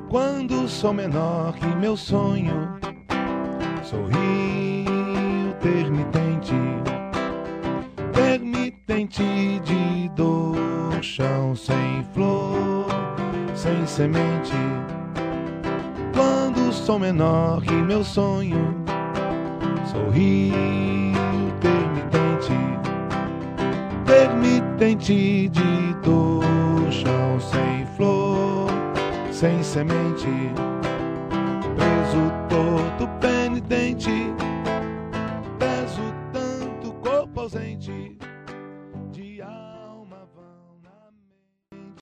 Quando sou menor que meu sonho, sou rio intermitente, permitente de dor, chão sem flor, sem semente. Quando sou menor que meu sonho, sou rio intermitente, permitente de dor, chão sem flor, sem semente. Preso torto, penitente, peso tanto, corpo ausente.